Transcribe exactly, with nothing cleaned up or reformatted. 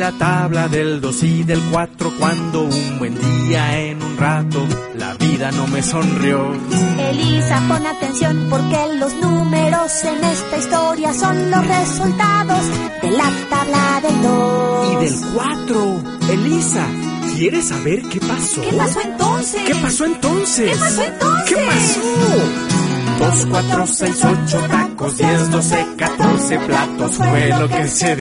la tabla del dos y del cuatro, cuando un buen día en un rato la vida no me sonrió. Elisa, pon atención porque los números en esta historia son los resultados de la tabla del dos. Y del cuatro. Elisa, ¿quieres saber qué pasó? ¿Qué pasó entonces? ¿Qué pasó entonces? ¿Qué pasó entonces? ¿Qué pasó? Dos, cuatro, seis, ocho tacos, diez, doce, catorce platos fue lo que se